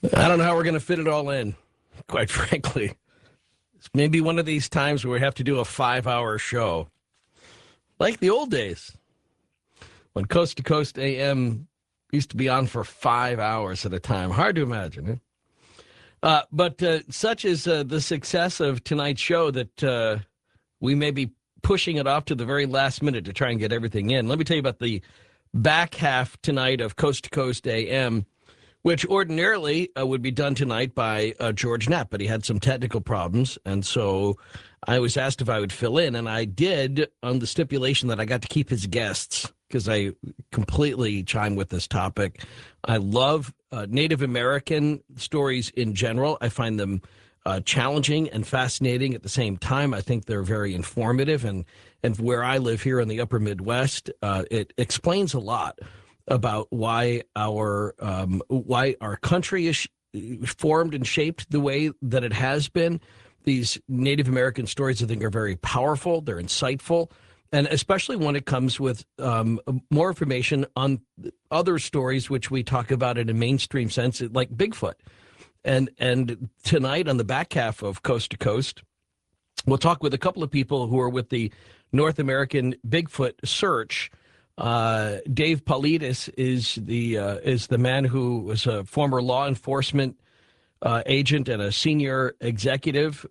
I don't know how we're going to fit it all in, quite frankly. It's maybe one of these times where we have to do a 5-hour show, like the old days when Coast to Coast AM used to be on for 5 hours at a time. Hard to imagine, eh? But such is the success of tonight's show that we may be pushing it off to the very last minute to try and get everything in. Let me tell you about the back half tonight of Coast to Coast AM, which ordinarily would be done tonight by George Knapp, but he had some technical problems, and so I was asked if I would fill in, and I did on the stipulation that I got to keep his guests, because I completely chime with this topic. I love Native American stories in general. I find them challenging and fascinating at the same time. I think they're very informative, and where I live here in the upper Midwest, it explains a lot about why our country is formed and shaped the way that it has been. These Native American stories, I think, are very powerful. They're insightful, and especially when it comes with more information on other stories, which we talk about in a mainstream sense, like Bigfoot. And tonight on the back half of Coast to Coast, we'll talk with a couple of people who are with the North American Bigfoot Search. Dave Paulides is the man who was a former law enforcement agent and a senior executive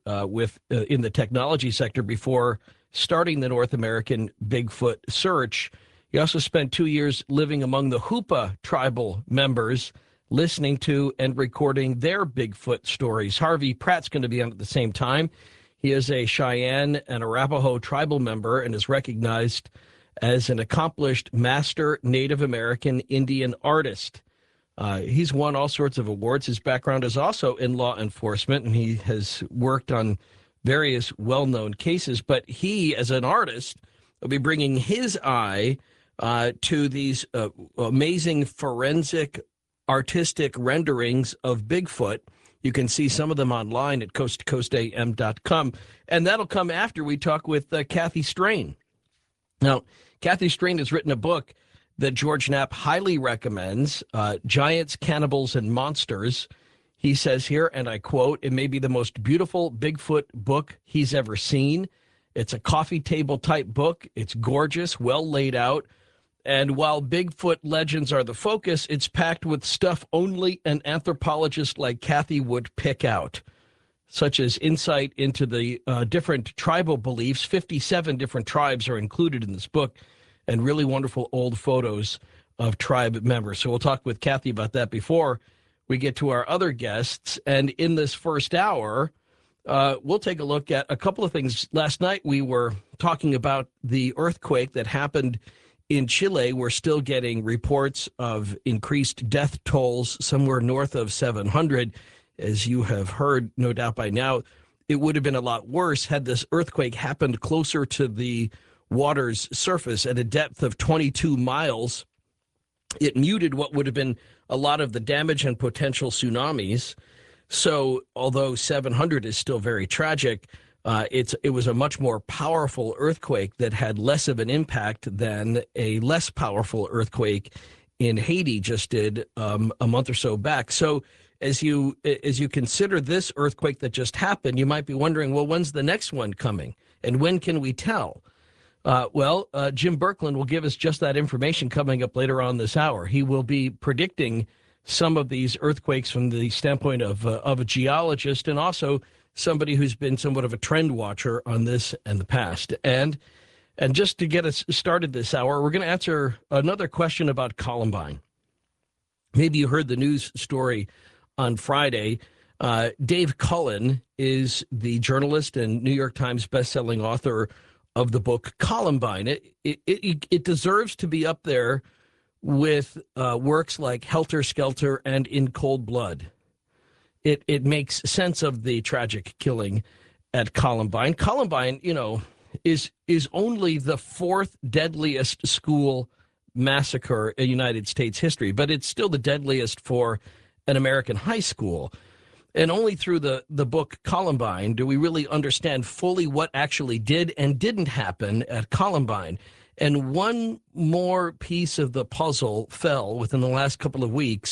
in the technology sector before starting the North American Bigfoot Search. He also spent 2 years living among the Hoopa tribal members, listening to and recording their Bigfoot stories. Harvey Pratt's going to be on at the same time. He is a Cheyenne and Arapaho tribal member and is recognized as an accomplished master Native American Indian artist. He's won all sorts of awards. His background is also in law enforcement, and he has worked on various well-known cases. But he, as an artist, will be bringing his eye to these amazing forensic artistic renderings of Bigfoot. You can see some of them online at coasttocoastam.com. And that'll come after we talk with Kathy Strain. Now, Kathy Strain has written a book that George Knapp highly recommends, Giants, Cannibals, and Monsters. He says here, and I quote, "It may be the most beautiful Bigfoot book he's ever seen. It's a coffee table type book. It's gorgeous, well laid out. And while Bigfoot legends are the focus, it's packed with stuff only an anthropologist like Kathy would pick out, such as insight into the different tribal beliefs. 57 different tribes are included in this book, and really wonderful old photos of tribe members." So we'll talk with Kathy about that before we get to our other guests. And in this first hour, we'll take a look at a couple of things. Last night, we were talking about the earthquake that happened in Chile. We're still getting reports of increased death tolls, somewhere north of 700. As you have heard, no doubt by now, it would have been a lot worse had this earthquake happened closer to the water's surface at a depth of 22 miles. It muted what would have been a lot of the damage and potential tsunamis. So although 700 is still very tragic, it was a much more powerful earthquake that had less of an impact than a less powerful earthquake in Haiti just did a month or so back. So as you consider this earthquake that just happened, you might be wondering, well, when's the next one coming? And when can we tell? Jim Birkeland will give us just that information coming up later on this hour. He will be predicting some of these earthquakes from the standpoint of a geologist and also somebody who's been somewhat of a trend watcher on this and the past. And just to get us started this hour, we're going to answer another question about Columbine. Maybe you heard the news story on Friday. Dave Cullen is the journalist and New York Times bestselling author of the book Columbine. It deserves to be up there with works like Helter Skelter and In Cold Blood. It makes sense of the tragic killing at Columbine. Columbine, is only the fourth deadliest school massacre in United States history, but it's still the deadliest for an American high school. And only through the book Columbine do we really understand fully what actually did and didn't happen at Columbine. And one more piece of the puzzle fell within the last couple of weeks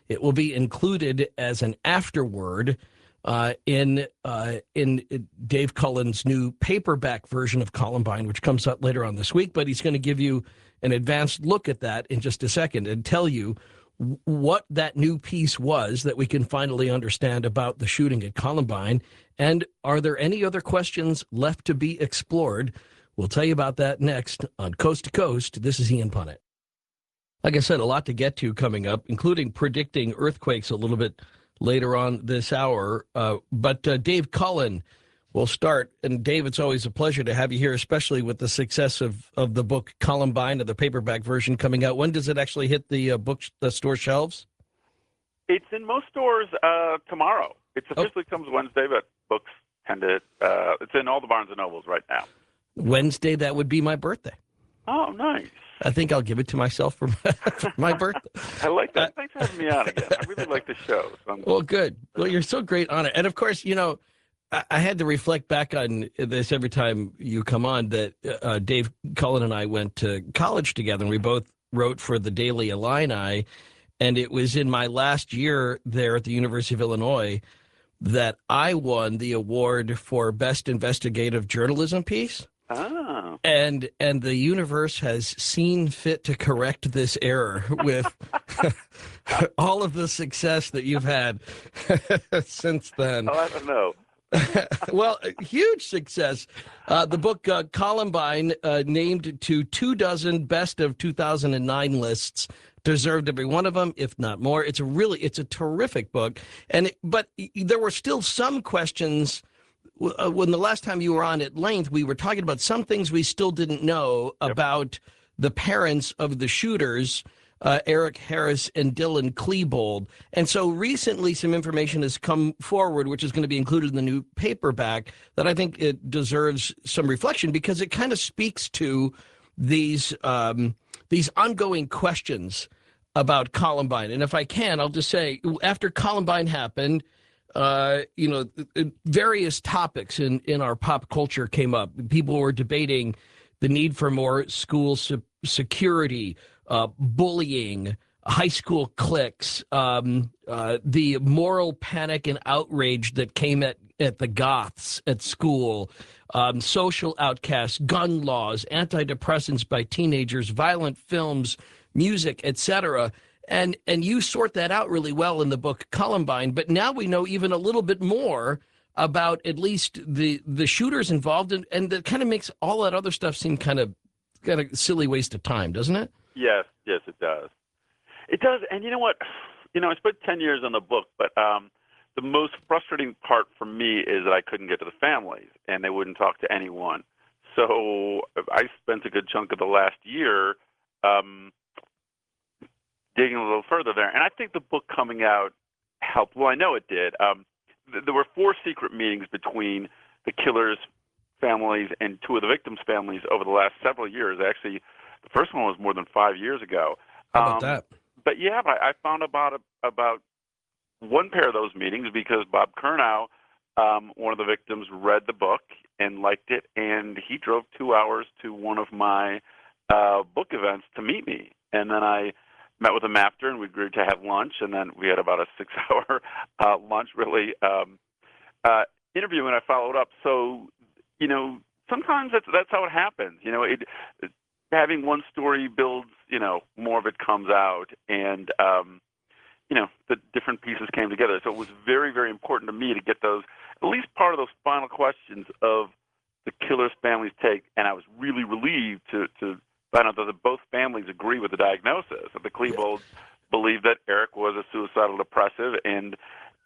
It will be included as an afterword in Dave Cullen's new paperback version of Columbine, which comes out later on this week. But he's going to give you an advanced look at that in just a second and tell you what that new piece was that we can finally understand about the shooting at Columbine. And are there any other questions left to be explored? We'll tell you about that next on Coast to Coast. This is Ian Punnett. Like I said, a lot to get to coming up, including predicting earthquakes a little bit later on this hour. But Dave Cullen will start. And Dave, it's always a pleasure to have you here, especially with the success of the book Columbine, of the paperback version coming out. When does it actually hit the store shelves? It's in most stores tomorrow. It officially comes Wednesday, but books tend to, it's in all the Barnes & Nobles right now. Wednesday, that would be my birthday. Oh, nice. I think I'll give it to myself for my birthday. I like that. Thanks for having me on again. I really like the show. So well, good. Well, you're so great on it. And, of course, you know, I had to reflect back on this every time you come on, that Dave Cullen and I went to college together, and we both wrote for the Daily Illini. And it was in my last year there at the University of Illinois that I won the award for Best Investigative Journalism piece. Oh. And the universe has seen fit to correct this error with all of the success that you've had since then. Oh, I don't know. Well, huge success. The book Columbine, named to 24 best of 2009 lists, deserved every one of them, if not more. It's a terrific book. But there were still some questions. When the last time you were on at length, we were talking about some things we still didn't know about the parents of the shooters, Eric Harris and Dylan Klebold. And so recently some information has come forward, which is going to be included in the new paperback, that I think it deserves some reflection, because it kind of speaks to these ongoing questions about Columbine. And if I can, I'll just say, after Columbine happened, various topics in our pop culture came up. People were debating the need for more school security, bullying, high school cliques, the moral panic and outrage that came at the Goths at school, social outcasts, gun laws, antidepressants by teenagers, violent films, music, etc. And you sort that out really well in the book Columbine. But now we know even a little bit more about at least the shooters involved, and that kind of makes all that other stuff seem kind of a silly waste of time, doesn't it? Yes, it does. It does. And you know what? I spent 10 years on the book, but the most frustrating part for me is that I couldn't get to the families, and they wouldn't talk to anyone. So I spent a good chunk of the last year digging a little further there. And I think the book coming out helped. Well, I know it did. There were 4 secret meetings between the killers' families and 2 of the victims' families over the last several years. Actually, the first one was more than 5 years ago. How about that? But yeah, I found about one pair of those meetings because Bob Curnow, one of the victims, read the book and liked it, and he drove 2 hours to one of my book events to meet me. And then I met with him after, and we agreed to have lunch, and then we had about a 6-hour lunch, really, interview, and I followed up. So, sometimes that's how it happens. Having one story builds, more of it comes out, and, the different pieces came together. So it was very, very important to me to get those, at least part of those final questions of the killer's family's take, and I was really relieved to find out that both families agree with the diagnosis. That the Klebolds believe that Eric was a suicidal depressive, and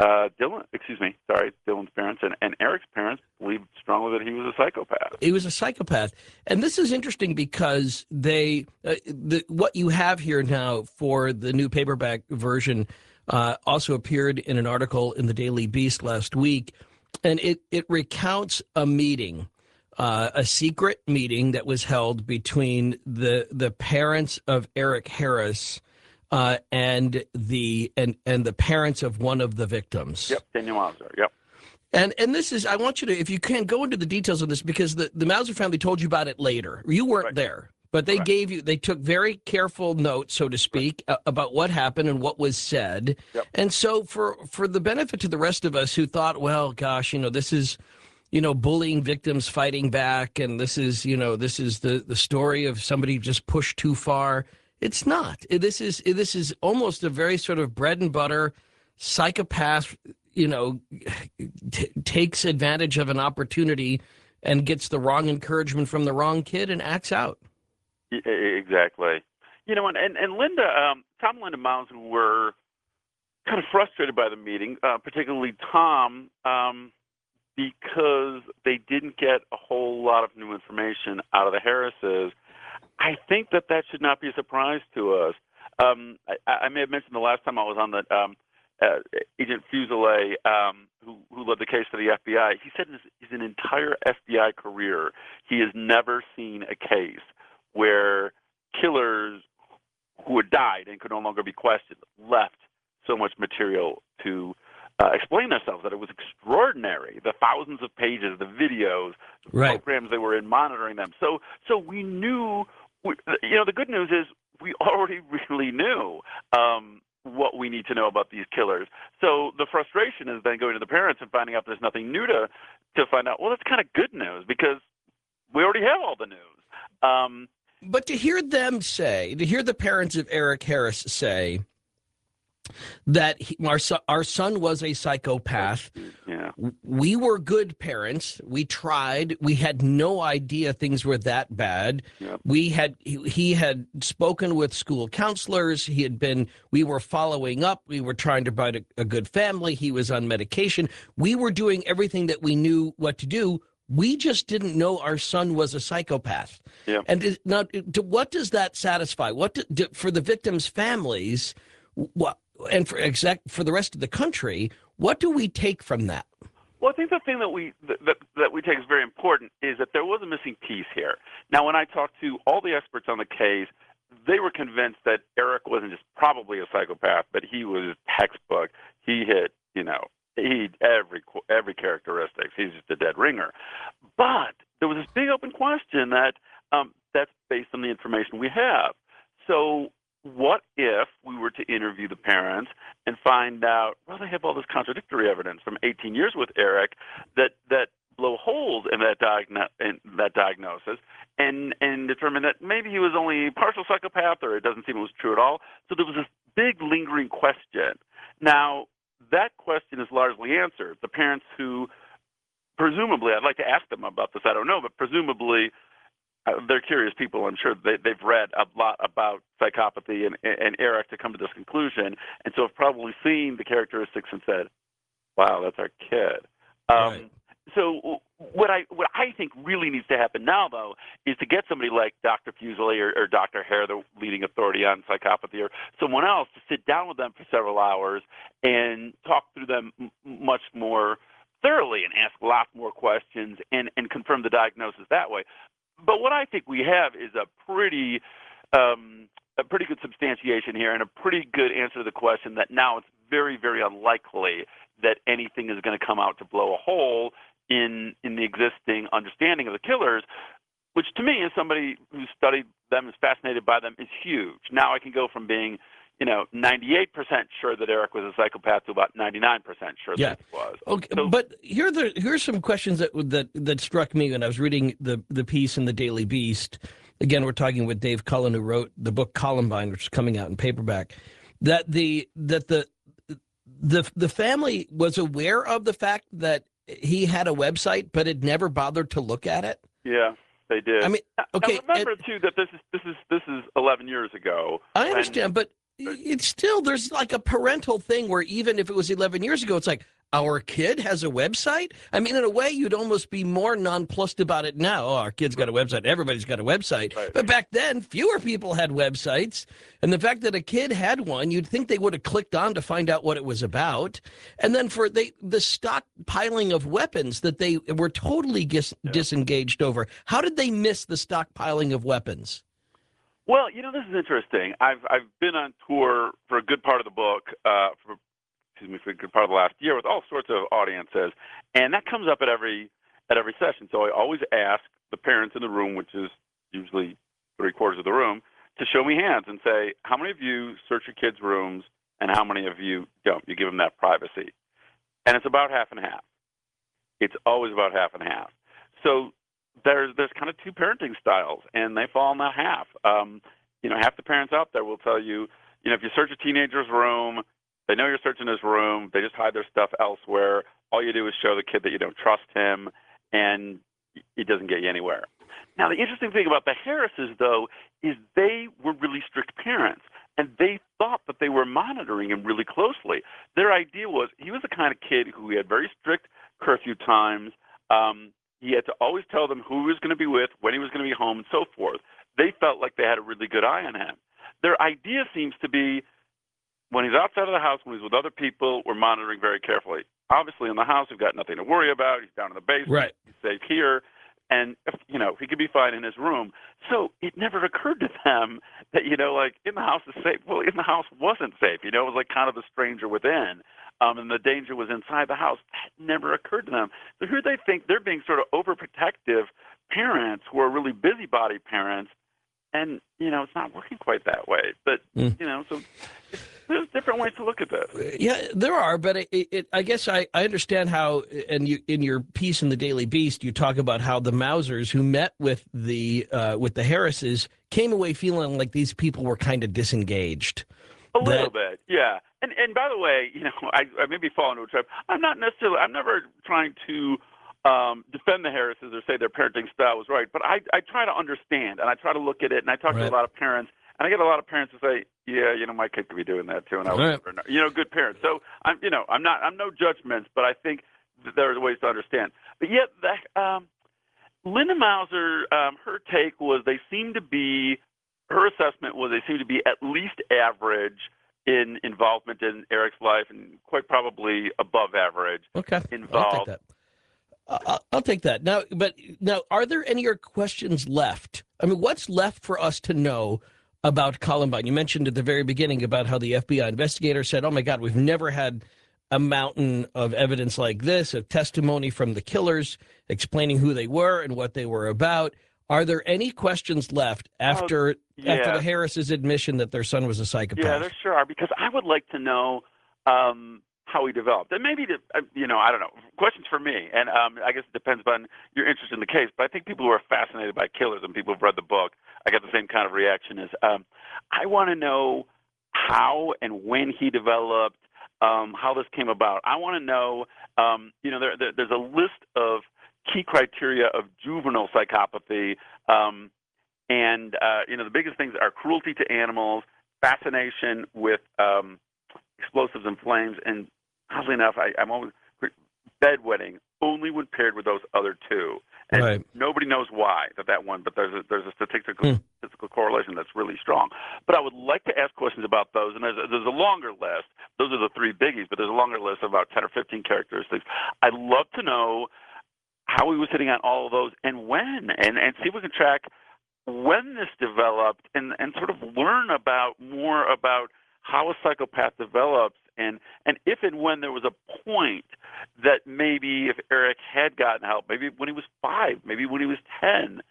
Dylan's parents and Eric's parents believed strongly that he was a psychopath. He was a psychopath. And this is interesting because what you have here now for the new paperback version also appeared in an article in the Daily Beast last week, and it recounts a meeting, a secret meeting that was held between the parents of Eric Harris and the parents of one of the victims. Yep, Daniel Mauser. Yep. And this is, I want you to, if you can, go into the details of this, because the Mauser family told you about it later. You weren't there, But they Correct. they took very careful notes, so to speak, about what happened and what was said. Yep. And so for the benefit to the rest of us who thought, well, gosh, this is, bullying victims fighting back, and this is, the story of somebody just pushed too far. It's not. This is almost a very sort of bread and butter psychopath, takes advantage of an opportunity and gets the wrong encouragement from the wrong kid and acts out. Exactly. And Linda, Tom and Linda Mounds were kind of frustrated by the meeting, particularly Tom, because they didn't get a whole lot of new information out of the Harrises. I think that should not be a surprise to us. I may have mentioned the last time I was on that Agent Fuselier, who led the case for the FBI, he said in his entire FBI career, he has never seen a case where killers who had died and could no longer be questioned left so much material to explain themselves, that it was extraordinary, the thousands of pages, the videos, the programs they were in monitoring them. So we knew, the good news is we already really knew what we need to know about these killers. So the frustration is then going to the parents and finding out there's nothing new to find out. Well, that's kind of good news because we already have all the news. But to hear the parents of Eric Harris say that our son was a psychopath. Yeah. We were good parents. We tried. We had no idea things were that bad. Yep. He had spoken with school counselors. We were following up. We were trying to provide a good family. He was on medication. We were doing everything that we knew what to do. We just didn't know our son was a psychopath. Yeah. And now, what does that satisfy? For the victims' families, and for the rest of the country, what do we take from that? Well, I think the thing that we take is very important is that there was a missing piece here. Now, when I talked to all the experts on the case, they were convinced that Eric wasn't just probably a psychopath, but he was textbook. He hit, every characteristic. He's just a dead ringer. But there was this big open question that's based on the information we have. So what if we were to interview the parents and find out, well, they have all this contradictory evidence from 18 years with Eric that blow holes in that diagnosis and determine that maybe he was only a partial psychopath or it doesn't seem it was true at all. So there was this big lingering question. Now, that question is largely answered. The parents who presumably, I'd like to ask them about this, I don't know, but presumably they're curious people. I'm sure they've read a lot about psychopathy and Eric to come to this conclusion, and so have probably seen the characteristics and said, wow, that's our kid. Right. So what I think really needs to happen now, though, is to get somebody like Dr. Fuselier or Dr. Hare, the leading authority on psychopathy, or someone else to sit down with them for several hours and talk through them much more thoroughly and ask lots more questions and confirm the diagnosis that way. But what I think we have is a pretty good substantiation here and a pretty good answer to the question that now it's very, very unlikely that anything is going to come out to blow a hole in the existing understanding of the killers, which to me, as somebody who studied them, is fascinated by them, is huge. Now I can go from being 98% sure that Eric was a psychopath to about 99% sure that he was. Okay, so, but here's some questions that struck me when I was reading the piece in the Daily Beast. Again, we're talking with Dave Cullen, who wrote the book Columbine, which is coming out in paperback. That the family was aware of the fact that he had a website, but had never bothered to look at it. Yeah, they did. I mean, okay. Now remember too that this is 11 years ago. I understand, but it's still, there's like a parental thing where even if it was 11 years ago, it's like, our kid has a website? I mean, in a way, you'd almost be more nonplussed about it now. Oh, our kid's got a website. Everybody's got a website. Right. But back then, fewer people had websites. And the fact that a kid had one, you'd think they would have clicked on to find out what it was about. And then for the stockpiling of weapons that they were totally disengaged over. How did they miss the stockpiling of weapons? Well, this is interesting. I've been on tour for a good part of the book, for a good part of the last year with all sorts of audiences, and that comes up at every session. So I always ask the parents in the room, which is usually 3/4 of the room, to show me hands and say, how many of you search your kids' rooms and how many of you don't? You give them that privacy. And it's about half and half. It's always about half and half. So there's kind of two parenting styles, and they fall in that half. Half the parents out there will tell you, if you search a teenager's room, they know you're searching his room. They just hide their stuff elsewhere. All you do is show the kid that you don't trust him, and it doesn't get you anywhere. Now, the interesting thing about the Harrises, though, is they were really strict parents, and they thought that they were monitoring him really closely. Their idea was he was the kind of kid who had very strict curfew times. He had to always tell them who he was going to be with, when he was going to be home, and so forth. They felt like they had a really good eye on him. Their idea seems to be when he's outside of the house, when he's with other people, we're monitoring very carefully. Obviously, in the house, we've got nothing to worry about. He's down in the basement. Right. He's safe here. And, he could be fine in his room. So it never occurred to them that, in the house is safe. Well, in the house wasn't safe. It was like kind of the stranger within. And the danger was inside the house. That never occurred to them. So here they think they're being sort of overprotective parents who are really busybody parents. And, it's not working quite that way. But, so there's different ways to look at this. Yeah, there are. But I guess I understand how, and you, in your piece in the Daily Beast, you talk about how the Mausers who met with the Harrises came away feeling like these people were kind of disengaged. A little bit, yeah. And by the way, I maybe fall into a trap. I'm never trying to defend the Harrises or say their parenting style was right, but I try to understand, and I try to look at it, and I talk to a lot of parents, and I get a lot of parents who say, yeah, my kid could be doing that too, and I would never know. Good parents. So I'm no judgments, but I think there are ways to understand. But yet, Linda Mauser, her take was her assessment was they seem to be at least average in involvement in Eric's life, and quite probably above average. Okay, involved. I'll take that. Now, are there any other questions left? I mean, what's left for us to know about Columbine? You mentioned at the very beginning about how the FBI investigator said, oh, my God, we've never had a mountain of evidence like this, of testimony from the killers explaining who they were and what they were about. Are there any questions left after the Harris' admission that their son was a psychopath? Yeah, there sure are, because I would like to know how he developed. And maybe, I don't know, questions for me. And I guess it depends on your interest in the case. But I think people who are fascinated by killers and people who've read the book, I get the same kind of reaction as I want to know how and when he developed, how this came about. I want to know, there's a list of key criteria of juvenile psychopathy. The biggest things are cruelty to animals, fascination with explosives and flames, and oddly enough, I'm always bedwetting only when paired with those other two. And nobody knows why that one, but there's a statistical correlation that's really strong. But I would like to ask questions about those, and there's a longer list. Those are the three biggies, but there's a longer list of about 10 or 15 characteristics. I'd love to know how he was hitting on all of those and when, and see if we can track when this developed and sort of learn more about how a psychopath develops, and if and when there was a point that maybe if Eric had gotten help, maybe when he was 5, maybe when he was 10,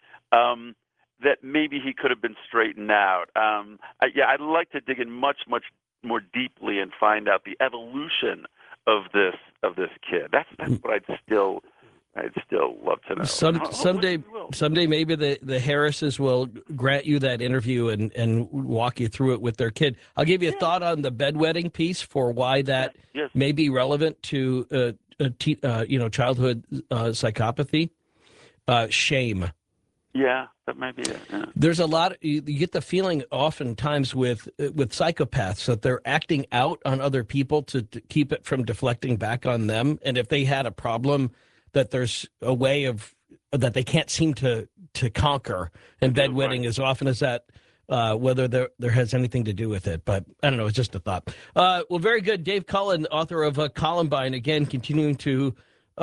that maybe he could have been straightened out. I'd like to dig in much, much more deeply and find out the evolution of this kid. That's what I'd still love to know. Someday, maybe the Harrises will grant you that interview and walk you through it with their kid. I'll give you a thought on the bedwetting piece for why that may be relevant to childhood psychopathy. Shame. Yeah, that might be it. Yeah. There's a lot. You get the feeling oftentimes with psychopaths that they're acting out on other people to keep it from deflecting back on them, and if they had a problem, that there's a way of that they can't seem to conquer, and bedwetting as often as that, whether there has anything to do with it. But I don't know, it's just a thought. Well, very good. Dave Cullen, author of Columbine, again, continuing to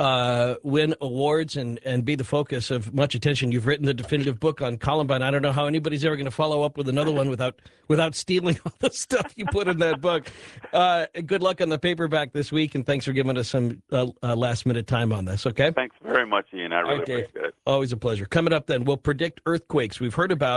win awards and be the focus of much attention. You've written the definitive book on Columbine. I don't know how anybody's ever going to follow up with another one without stealing all the stuff you put in that book. Good luck on the paperback this week, and thanks for giving us some last-minute time on this, okay? Thanks very much, Ian. I really appreciate it. Always a pleasure. Coming up then, we'll predict earthquakes. We've heard about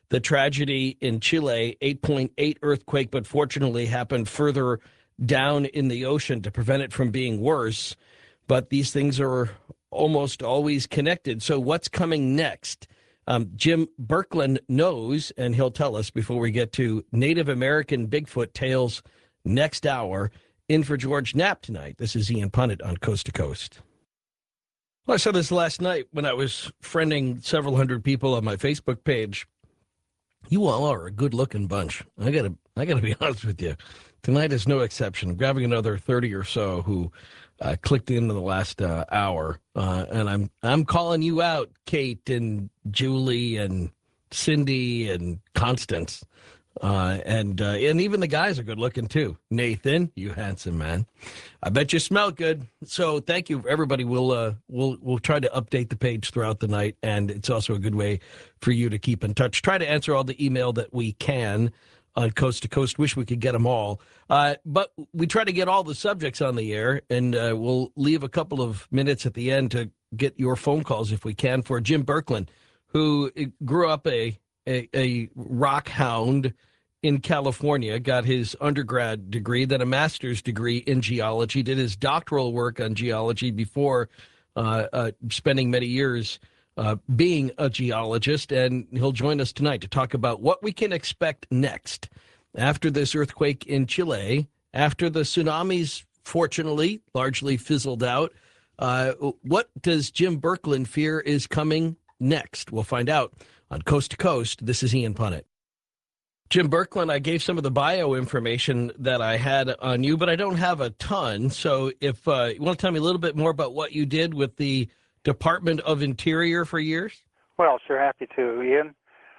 the tragedy in Chile, 8.8 earthquake, but fortunately happened further down in the ocean to prevent it from being worse. But these things are almost always connected. So what's coming next? Jim Berkland knows, and he'll tell us before we get to Native American Bigfoot tales next hour. In for George Knapp tonight. This is Ian Punnett on Coast to Coast. Well, I said this last night when I was friending several hundred people on my Facebook page. You all are a good-looking bunch. I gotta be honest with you. Tonight is no exception. I'm grabbing another 30 or so who clicked in the last hour, and I'm calling you out, Kate and Julie and Cindy and Constance, and even the guys are good looking too. Nathan, you handsome man. I bet you smell good. So thank you, everybody. We'll try to update the page throughout the night, and it's also a good way for you to keep in touch. Try to answer all the email that we can on Coast to Coast. Wish we could get them all. But we try to get all the subjects on the air, and we'll leave a couple of minutes at the end to get your phone calls if we can for Jim Berkland, who grew up a rock hound in California, got his undergrad degree, then a master's degree in geology, did his doctoral work on geology before spending many years being a geologist, and he'll join us tonight to talk about what we can expect next after this earthquake in Chile, after the tsunamis, fortunately, largely fizzled out. What does Jim Berkland fear is coming next? We'll find out on Coast to Coast. This is Ian Punnett. Jim Berkland, I gave some of the bio information that I had on you, but I don't have a ton. So if you want to tell me a little bit more about what you did with the Department of Interior for years? Well, sure, happy to, Ian.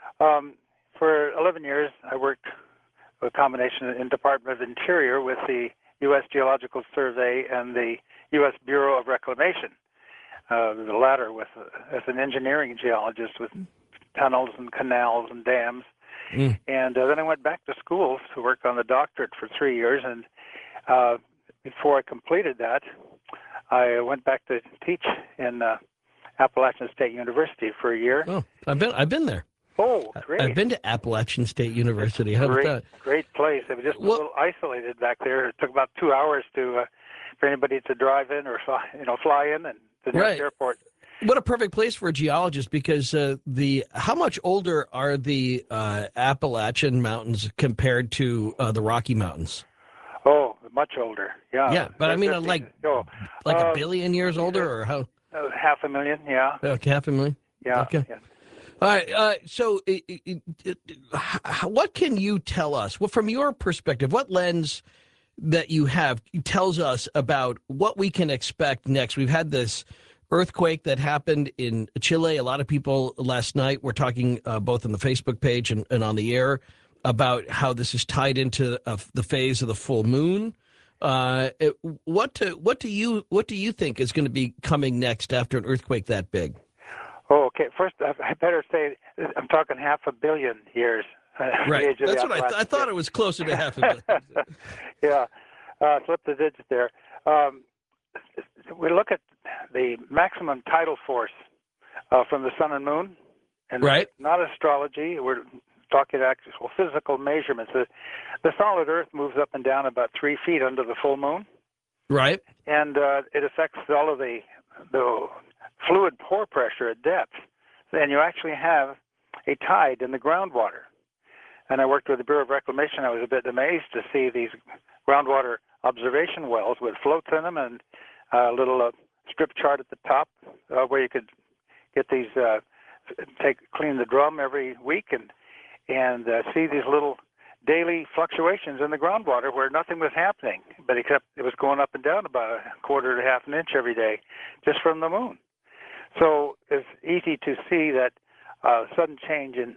For 11 years, I worked a combination in Department of Interior with the U.S. Geological Survey and the U.S. Bureau of Reclamation, the latter as an engineering geologist with tunnels and canals and dams. And then I went back to school to work on the doctorate for 3 years, and before I completed that, I went back to teach in Appalachian State University for a year. Oh, I've been there. Oh, great! I've been to Appalachian State University. How about that? Great place. It was just a little isolated back there. It took about 2 hours for anybody to drive in or fly in and to the next airport. What a perfect place for a geologist, because how much older are the Appalachian Mountains compared to the Rocky Mountains? Oh, much older. Yeah. Yeah, but I mean, like a billion years older, or how? 500,000. Yeah. Okay, 500,000. Yeah. Okay. Yeah. All right. So, what can you tell us? Well, from your perspective, what lens that you have tells us about what we can expect next? We've had this earthquake that happened in Chile. A lot of people last night were talking both on the Facebook page and on the air about how this is tied into the phase of the full moon. What do you think is going to be coming next after an earthquake that big? Oh, okay. First, I better say I'm talking 500 million years. Right. That's what I thought. It was closer to 500 million. Yeah. Slip the digit there. We look at the maximum tidal force from the sun and moon, and right. Not astrology. We're talking actual physical measurements. The solid Earth moves up and down about 3 feet under the full moon. Right. And it affects all of the fluid pore pressure at depth. And you actually have a tide in the groundwater. And I worked with the Bureau of Reclamation. I was a bit amazed to see these groundwater observation wells with floats in them and a little strip chart at the top where you could get these, clean the drum every week and see these little daily fluctuations in the groundwater where nothing was happening, but except it was going up and down about a quarter to half an inch every day just from the moon. So it's easy to see that sudden change in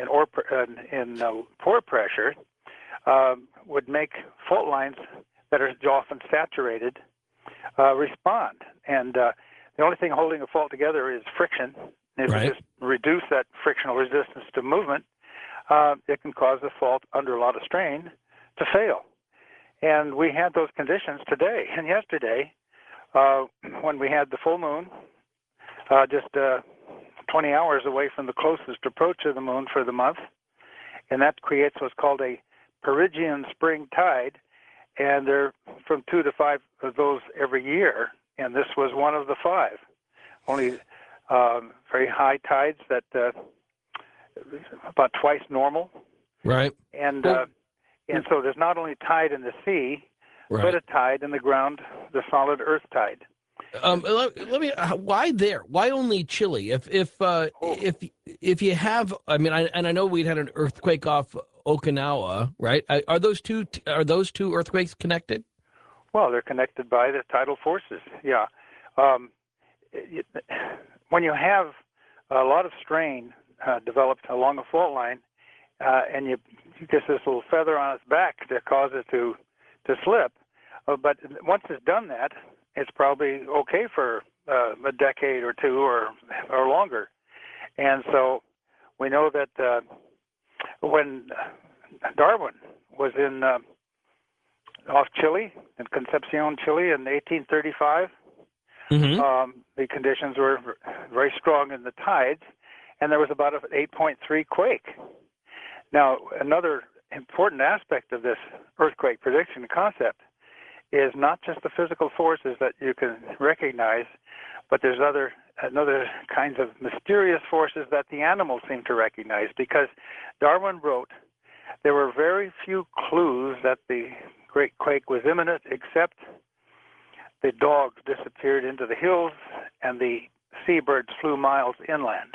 pore pressure would make fault lines that are often saturated respond. And the only thing holding a fault together is friction. And if you just reduce that frictional resistance to movement, it can cause the fault under a lot of strain to fail. And we had those conditions today and yesterday when we had the full moon, just 20 hours away from the closest approach of the moon for the month. and that creates what's called a Perigean spring tide, and there are from 2 to 5 of those every year, and this was one of the 5. Only very high tides that about twice normal, Right. and so there's not only tide in the sea, Right. but a tide in the ground, the solid earth tide. Let me. Why there? Why only Chile? If you have, I mean, I know we'd had an earthquake off Okinawa, right? Are those two earthquakes connected? Well, they're connected by the tidal forces. Yeah. When you have a lot of strain developed along a fault line, and you get this little feather on its back to cause it to slip, but once it's done that, it's probably okay for a decade or two or longer. And so we know that when Darwin was in off Chile, in Concepcion, Chile, in 1835, the conditions were very strong in the tides, and there was about an 8.3 quake. Now, another important aspect of this earthquake prediction concept is not just the physical forces that you can recognize, but there's other kinds of mysterious forces that the animals seem to recognize, because Darwin wrote there were very few clues that the great quake was imminent, except the dogs disappeared into the hills and the seabirds flew miles inland.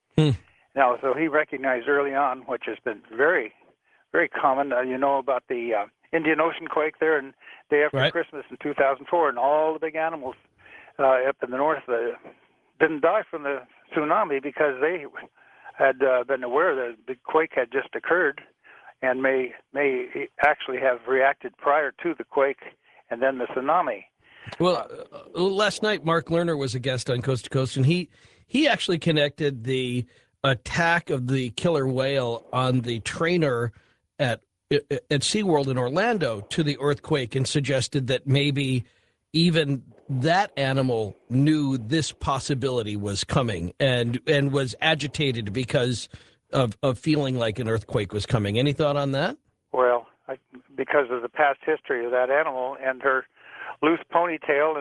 Now, so he recognized early on, which has been very, very common. You know about the Indian Ocean quake there in day after Christmas in 2004, and all the big animals up in the north didn't die from the tsunami because they had been aware that a big quake had just occurred, and may actually have reacted prior to the quake and then the tsunami. Well, last night Mark Lerner was a guest on Coast to Coast, and he actually connected the attack of the killer whale on the trainer at SeaWorld in Orlando to the earthquake, and suggested that maybe even that animal knew this possibility was coming and was agitated because of feeling like an earthquake was coming. Any thought on that? Well, because of the past history of that animal and her loose ponytail,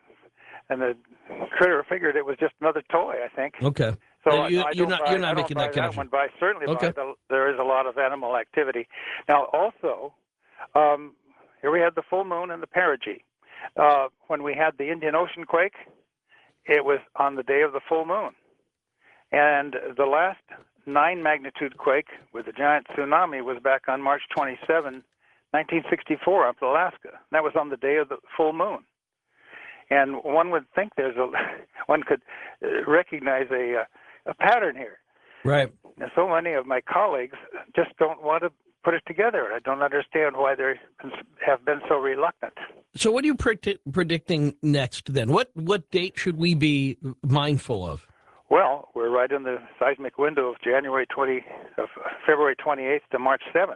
and the critter figured it was just another toy, I think. Okay. So you're not making that connection. One, but I certainly okay. There is a lot of animal activity. Now, also, here we had the full moon and the perigee. When we had the Indian Ocean quake, it was on the day of the full moon. And the last 9 magnitude quake with the giant tsunami was back on March 27, 1964, up in Alaska. That was on the day of the full moon. And one would think one could recognize a pattern here. Right. And so many of my colleagues just don't want to put it together. I don't understand why they have been so reluctant. So what are you predicting next then? What date should we be mindful of? Well, we're right in the seismic window of February 28th to March 7th.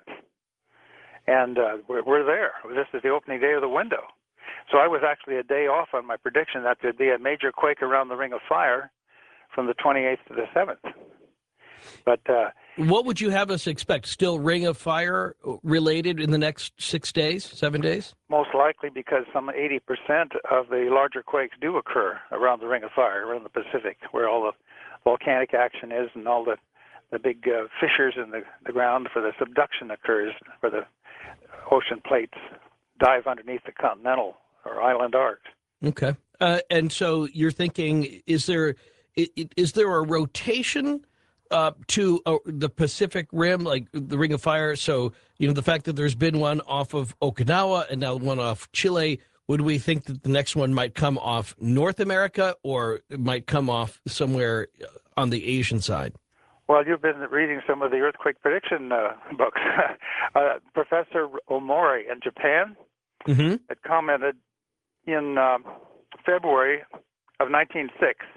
And we're there. This is the opening day of the window. So I was actually a day off on my prediction that there'd be a major quake around the Ring of Fire from the 28th to the 7th. But what would you have us expect? Still Ring of Fire related in the next 7 days? Most likely, because some 80% of the larger quakes do occur around the Ring of Fire, around the Pacific, where all the volcanic action is and all the big fissures in the ground for the subduction occurs, where the ocean plates dive underneath the continental or island arcs. Okay. And so you're thinking, is there a rotation to the Pacific Rim, like the Ring of Fire? So, the fact that there's been one off of Okinawa and now one off Chile, would we think that the next one might come off North America, or it might come off somewhere on the Asian side? Well, you've been reading some of the earthquake prediction books. Professor Omori in Japan had commented in February of 1906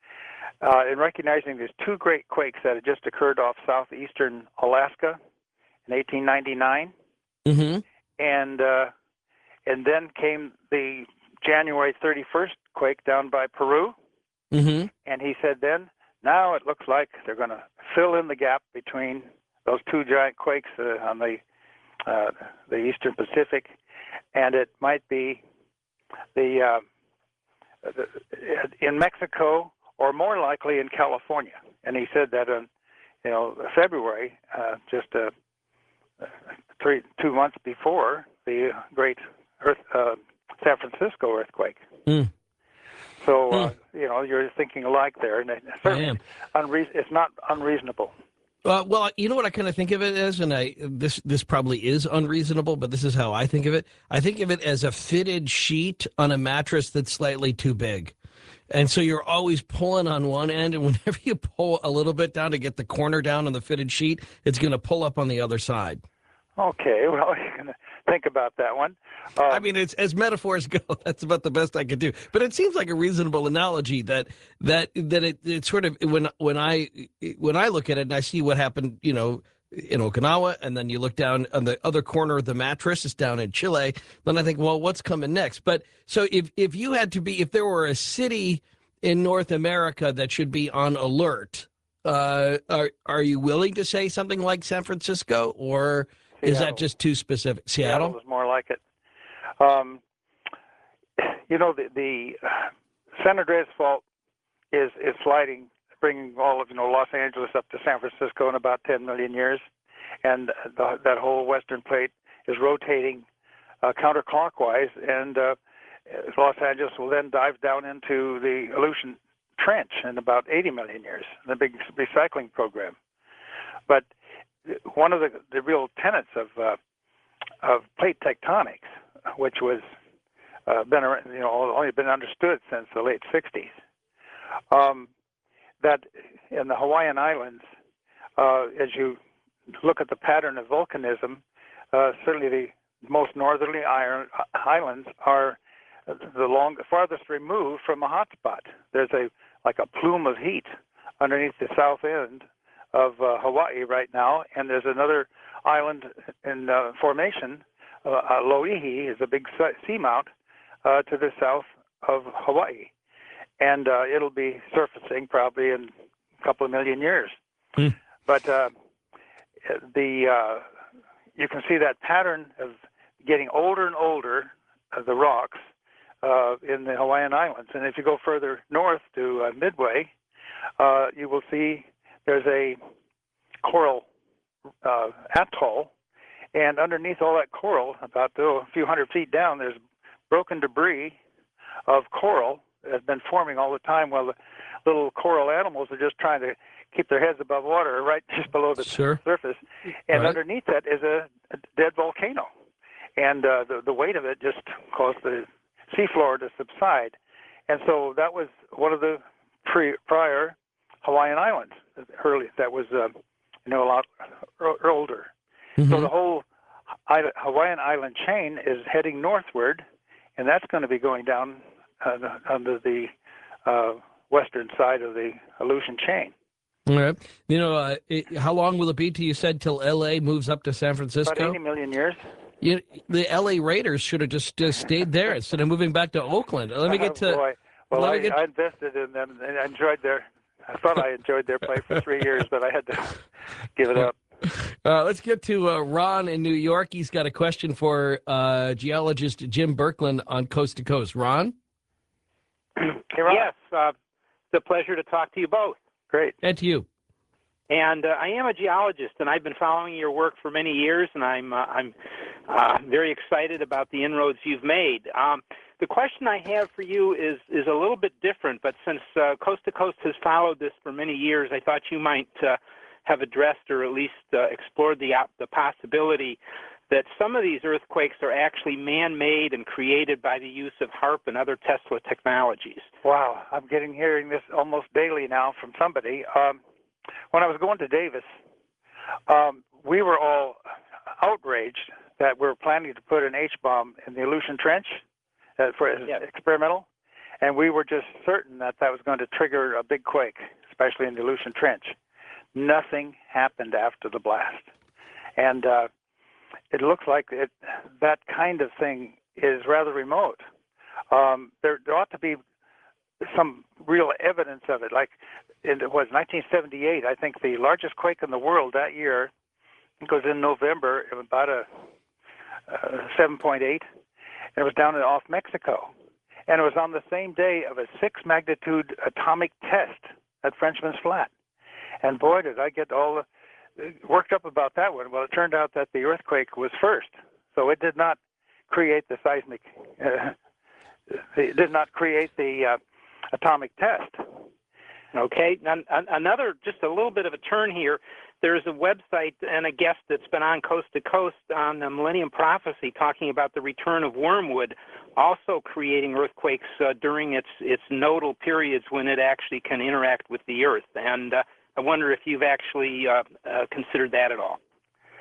in recognizing there's 2 great quakes that had just occurred off southeastern Alaska in 1899. And then came the January 31st quake down by Peru. And he said then, now it looks like they're going to fill in the gap between those two giant quakes on the Eastern Pacific, and it might be the in Mexico or more likely in California. And he said that in February, just 2 months before the great San Francisco earthquake. Mm. So you're thinking alike there, and certainly it's not unreasonable. Well, you know what I kind of think of it as, and this probably is unreasonable, but this is how I think of it. I think of it as a fitted sheet on a mattress that's slightly too big. And so you're always pulling on one end, and whenever you pull a little bit down to get the corner down on the fitted sheet, it's going to pull up on the other side. Okay, well, you're going to think about that one. I mean, it's as metaphors go, that's about the best I could do. But it seems like a reasonable analogy that it sort of when I look at it and I see what happened, in Okinawa, and then you look down on the other corner of the mattress, it's down in Chile. Then I think, well, what's coming next? But so if you had to be, if there were a city in North America that should be on alert, are you willing to say something like San Francisco, or Seattle. Is that just too specific? Seattle is more like it. The San Andreas Fault is sliding, bringing all of Los Angeles up to San Francisco in about 10 million years, and that whole western plate is rotating counterclockwise, and Los Angeles will then dive down into the Aleutian Trench in about 80 million years, the big recycling program. But one of the real tenets of plate tectonics, which was only been understood since the late 60s, that in the Hawaiian Islands, as you look at the pattern of volcanism, certainly the most northerly islands are the farthest removed from a hot spot. There's like a plume of heat underneath the south end of Hawaii right now, and there's another island in formation. Loihi is a big seamount to the south of Hawaii, and it'll be surfacing probably in a couple of million years. But you can see that pattern of getting older and older, the rocks in the Hawaiian Islands. And if you go further north to Midway, you will see there's a coral atoll, and underneath all that coral, about a few hundred feet down, there's broken debris of coral that has been forming all the time while the little coral animals are just trying to keep their heads above water right just below the surface. And underneath that is a dead volcano. And the weight of it just caused the seafloor to subside. And so that was one of the prior Hawaiian Islands, that was a lot older. Mm-hmm. So the whole Hawaiian Island chain is heading northward, and that's going to be going down under the western side of the Aleutian chain. All right. How long will it be till you said till L.A. moves up to San Francisco? About 80 million years. The L.A. Raiders should have just stayed there instead of moving back to Oakland. Let me get to. Boy. Well, I invested in them and I thought I enjoyed their play for 3 years, but I had to give it up. Let's get to Ron in New York. He's got a question for geologist Jim Birkeland on Coast to Coast. Ron? Hey, Ron. Yes, it's a pleasure to talk to you both. Great. And to you. And I am a geologist, and I've been following your work for many years, and I'm very excited about the inroads you've made. The question I have for you is a little bit different, but since Coast to Coast has followed this for many years, I thought you might have addressed or at least explored the possibility that some of these earthquakes are actually man-made and created by the use of HAARP and other Tesla technologies. Wow, I'm hearing this almost daily now from somebody. When I was going to Davis, we were all outraged that we're planning to put an H-bomb in the Aleutian Trench for experimental, and we were just certain that was going to trigger a big quake, especially in the Aleutian Trench. Nothing happened after the blast, and it looks like that kind of thing is rather remote. There ought to be some real evidence of it. Like it was 1978, I think the largest quake in the world that year It was in November, it was about a 7.8, and it was down off Mexico. And it was on the same day of a 6-magnitude atomic test at Frenchman's Flat. And boy, did I get all worked up about that one. Well, it turned out that the earthquake was first, so it did not create the seismic. It did not create the atomic test. Okay. Another, just a little bit of a turn here. There's a website and a guest that's been on Coast to Coast on the Millennium Prophecy talking about the return of wormwood, also creating earthquakes during its nodal periods when it actually can interact with the Earth. And I wonder if you've actually considered that at all.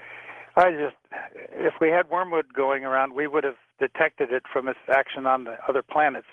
If we had wormwood going around, we would have detected it from its action on the other planets.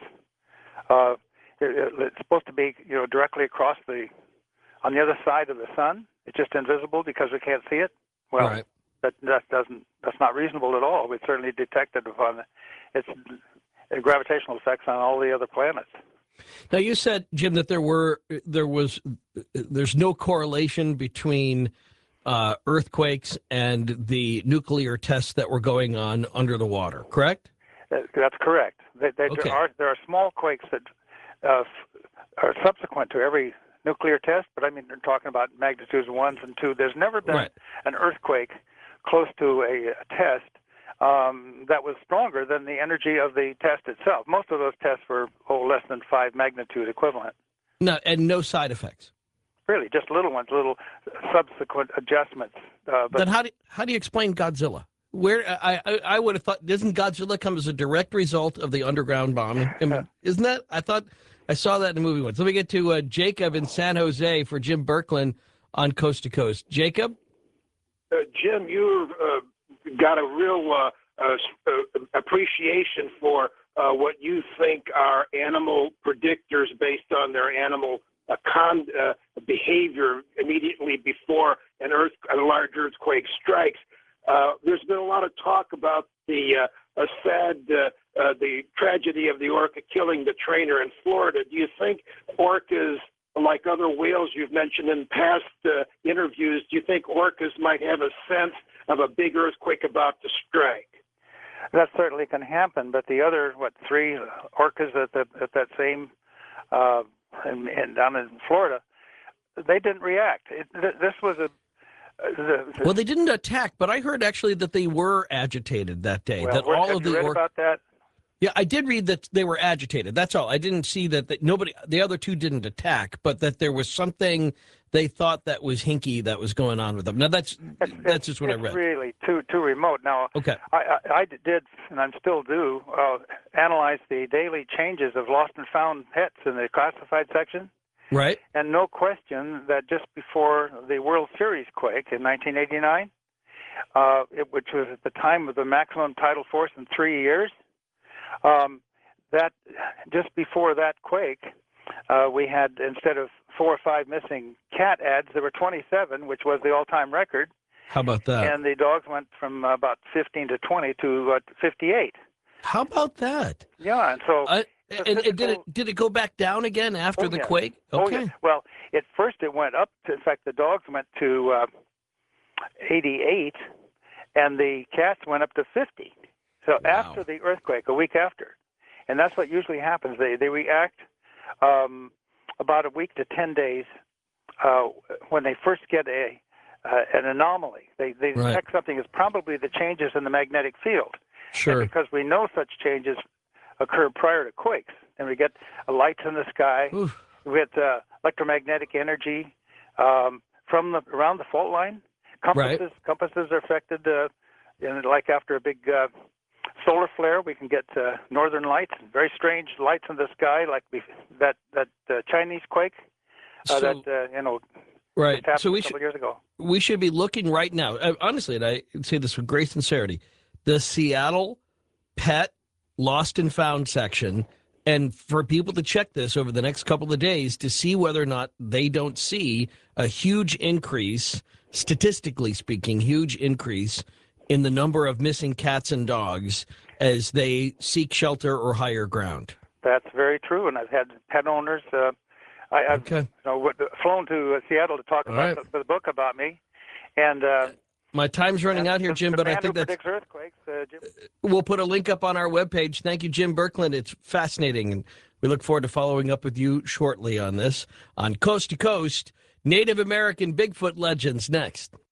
It's supposed to be, directly across on the other side of the sun. It's just invisible because we can't see it. Well, right. that's not reasonable at all. We certainly detected upon its gravitational effects on all the other planets. Now, you said, Jim, that there's no correlation between earthquakes and the nuclear tests that were going on under the water, correct? That's correct. Okay. There are small quakes that are subsequent to every nuclear test, but I mean, they're talking about magnitudes 1 and 2. There's never been an earthquake close to a test that was stronger than the energy of the test itself. Most of those tests were less than 5 magnitude equivalent. No, and no side effects. Really, just little ones, little subsequent adjustments. Then how do you explain Godzilla? Where I would have thought, doesn't Godzilla come as a direct result of the underground bombing? Isn't that? I thought I saw that in the movie once. Let me get to Jacob in San Jose for Jim Birkeland on Coast to Coast. Jacob? Jim, you've got a real appreciation for what you think are animal predictors based on their animal behavior immediately before a large earthquake strikes. There's been a lot of talk about the tragedy of the orca killing the trainer in Florida. Do you think orcas, like other whales you've mentioned in past interviews, do you think orcas might have a sense of a big earthquake about to strike? That certainly can happen, but the other, 3 orcas at that same and down in Florida, they didn't react. This was well, they didn't attack, but I heard actually that they were agitated that day. Well, that all of the read about that? Yeah, I did read that they were agitated. That's all. I didn't see that the other 2 didn't attack, but that there was something they thought that was hinky that was going on with them. Now that's just what I read. It's really too remote. Now, okay. I did, and I still do, analyze the daily changes of lost and found pets in the classified section. Right. And no question that just before the World Series quake in 1989, which was at the time of the maximum tidal force in 3 years, that just before that quake, we had, instead of 4 or 5 missing cat ads, there were 27, which was the all-time record. How about that? And the dogs went from about 15 to 20 to 58. How about that? Yeah, and so... did it go back down again after the quake? Okay. Oh, yeah. Well, at first it went up to, in fact, the dogs went to 88, and the cats went up to 50. So after the earthquake, a week after. And that's what usually happens. They react about a week to 10 days when they first get an anomaly. They detect something as probably the changes in the magnetic field. Sure. And because we know such changes occur prior to quakes, and we get lights in the sky, we get electromagnetic energy from around the fault line. Compasses are affected, like after a big solar flare, we can get northern lights, very strange lights in the sky, like that Chinese quake right. happened So a couple years ago. We should be looking right now. Honestly, and I say this with great sincerity, the Seattle Pet Lost and Found section, and for people to check this over the next couple of days to see whether or not they don't see a huge increase, statistically speaking, huge increase in the number of missing cats and dogs as they seek shelter or higher ground. That's very true, and I've had pet owners. I've flown to Seattle to talk about the book about me, and My time's running out here, Jim, the but I man think who that's. predicts earthquakes, Jim. We'll put a link up on our webpage. Thank you, Jim Birkland. It's fascinating, and we look forward to following up with you shortly on this. On Coast to Coast, Native American Bigfoot legends next.